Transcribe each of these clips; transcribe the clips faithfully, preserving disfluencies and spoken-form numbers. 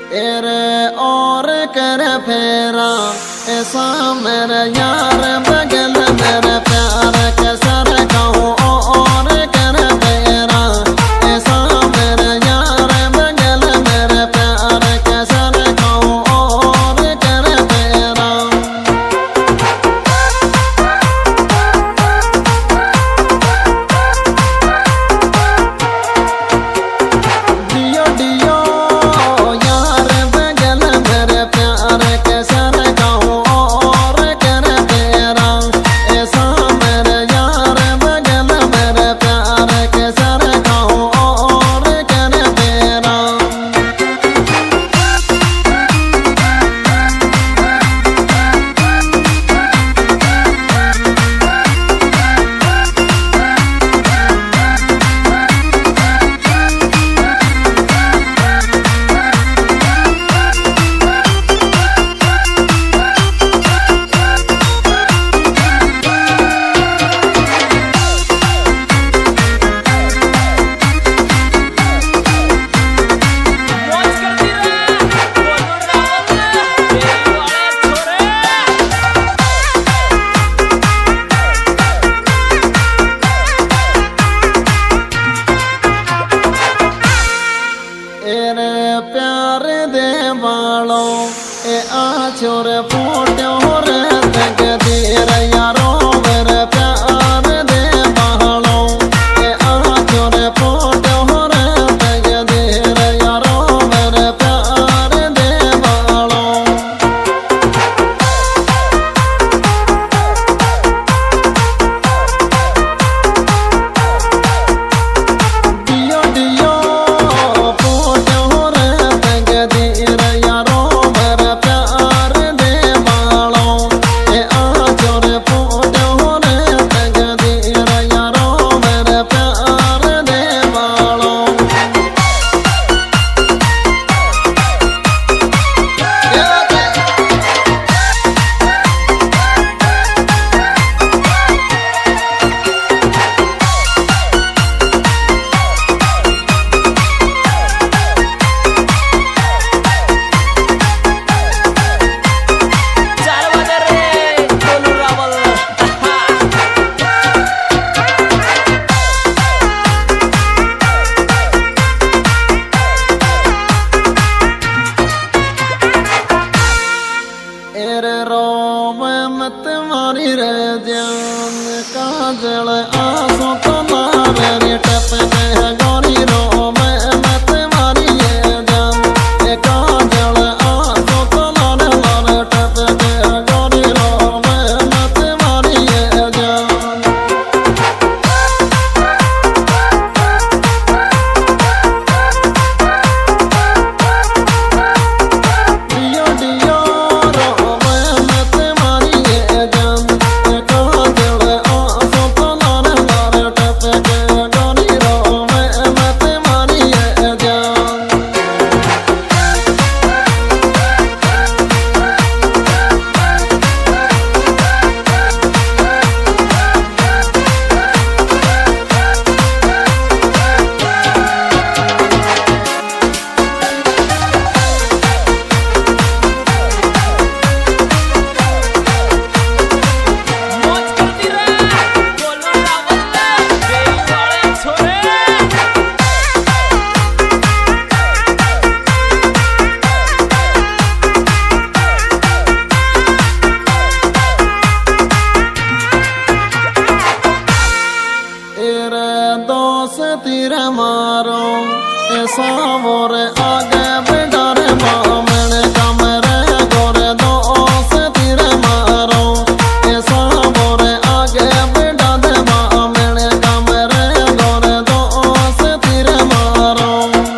array और कर फेरा ऐसा मेरे यार बगल मेरे प्यार के सर कहूँ और कर फेरा ऐसा मेरे यार बगल मेरे प्यार के सर कहूँ और कर फेरा दियो दियो प्यार दे वालों ए आछोर फोटो रे तक देर यारो मेरे प्यार दे वालों ए आछोर फोटो रे तक देर यारो मेरे प्यार दे वालों दियो दियो तुम्हारी रे ध्यान काजल आंसू तुम्हारे रे टप के गोरी रो मैं मैं तुम्हारी ये जान ए काजल आंसू तुम्हारे लारे टप के गोरी रो मैं मैं तुम्हारी ये जान दियो दियो रो मैं मैं तुम्हारी ये जान तीर मारो ऐसा मोर आगे बिडर मामन कमरे गोरे दोस तीर मारो ऐसा मोर आगे बिडर मामन कमरे गोरे दोस तीर मारो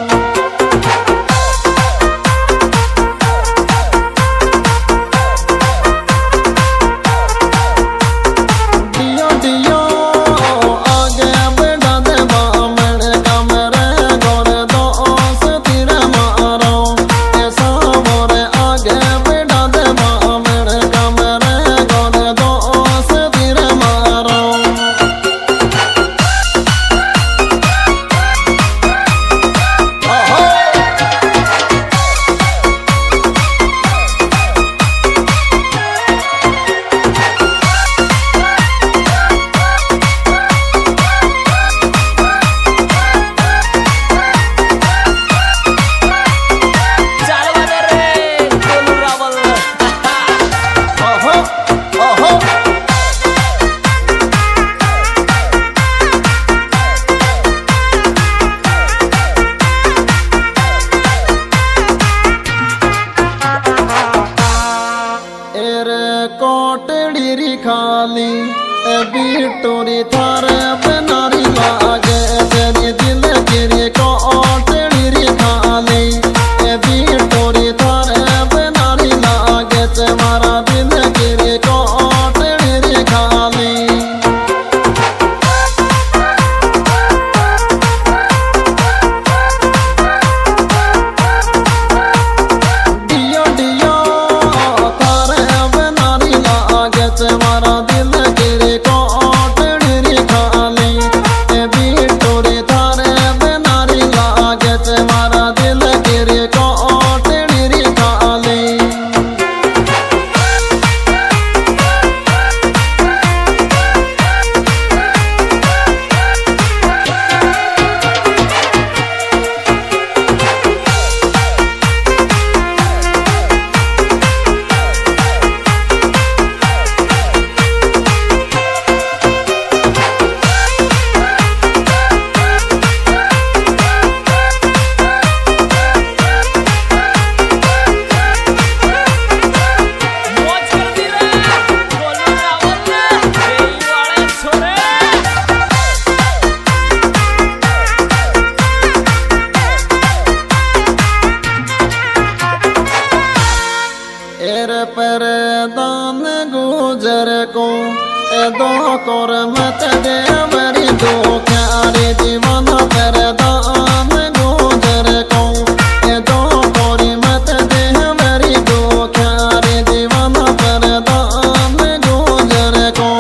दियो दियो आगे बिडर मामन कमरे गोरे दोस तीर मारो टोरी थारे बनारी लागे तेरी दिल गिरी को टेढ़ी री खाली ए भी टोरी थारे बनारी लागे तुम्हारा दिल गिरी को टेढ़ी री खाली डियो डियो थारे बनारी लागे तुम्हारा दिल गिरी को पर दान गुजर को ए दो कर मत दे मेरी दो क्यारे दीवाना पर दान गुजर को ए दो कर मत दे मेरी दो क्यारे दीवाना पर दान गुजर को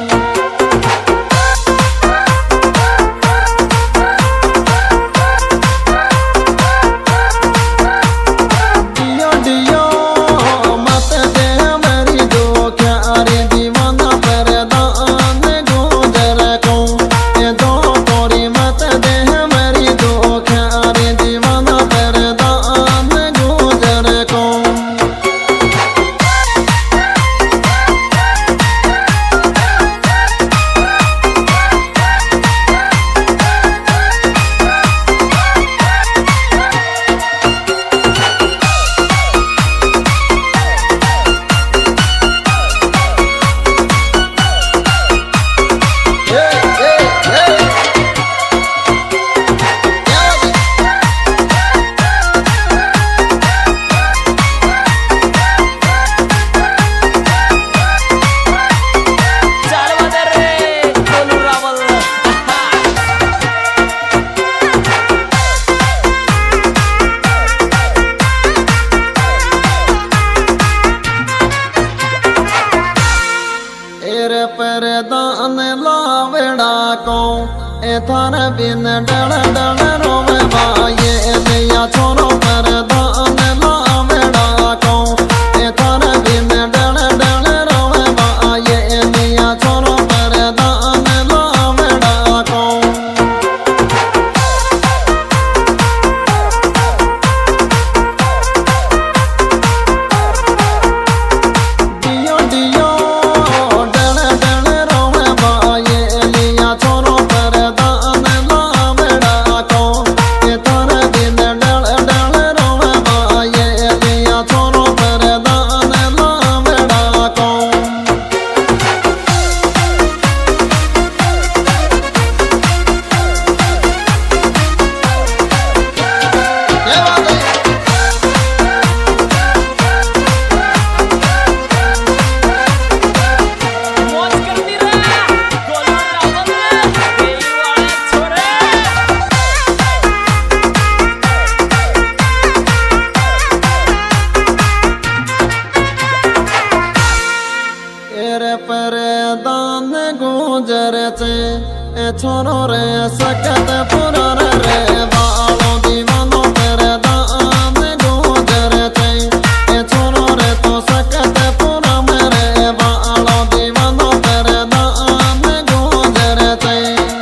डियो डियो पर दान लावड़ा को ए थार बिन डल डल रोवे बाये लिया छोरो पर दान लावड़ा को ए थार बिन डल डल रोवे बाये लिया छोरो पर दान लावड़ा को डियो डियो पर दान गुजर चे छोरो रे सकत पुरा रे बालो दीवानो पर दान गुजर चे छोरो रे तो सकत पुरा मेरे बालो दीवानो पर दान गुजर चे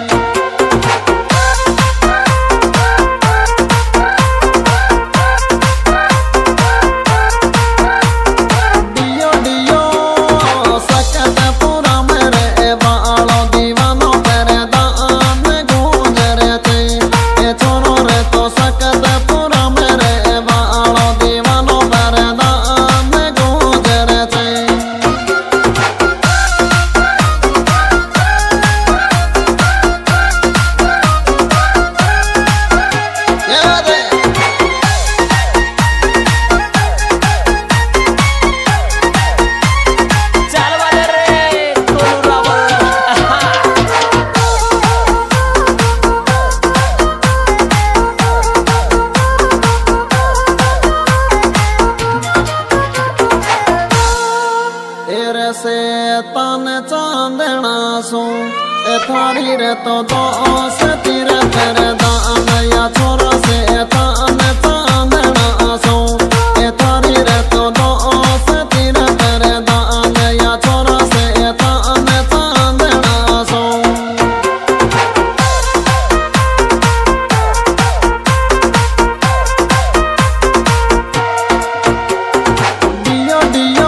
डियो डियो सकत पुरा मेरे बालो दीवानो पर दान गुजर चे से तन चांदना सो ए थारी रे तो दोस्त तेरे तेरे दान या छोरा से तन चांदना सो ए थारी रे तो दोस्त तेरे तेरे दान या छोरा से तन चांदना सो दियो दियो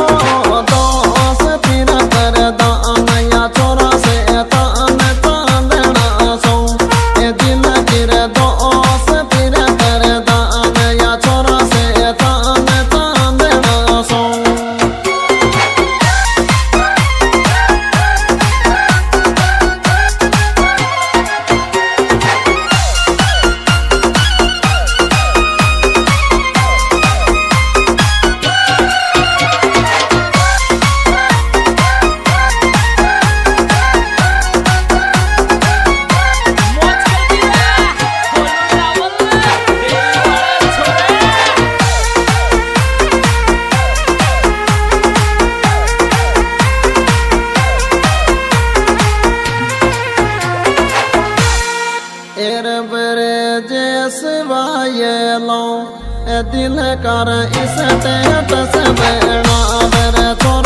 सिवाये लो दिल कर इस टेट से बेड़ा मेरे